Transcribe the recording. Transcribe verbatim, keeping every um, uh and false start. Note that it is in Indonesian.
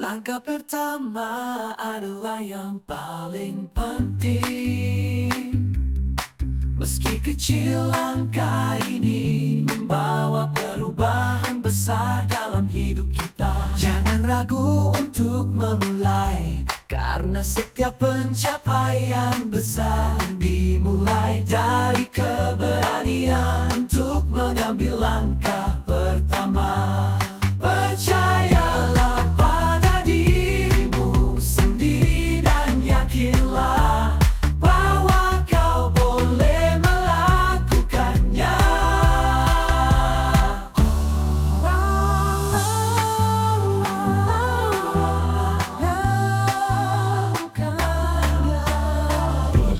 Langkah pertama adalah yang paling penting. Meski kecil, langkah ini membawa perubahan besar dalam hidup kita. Jangan ragu untuk memulai, karena setiap pencapaian besar dimulai dari keberanian untuk mengambil langkah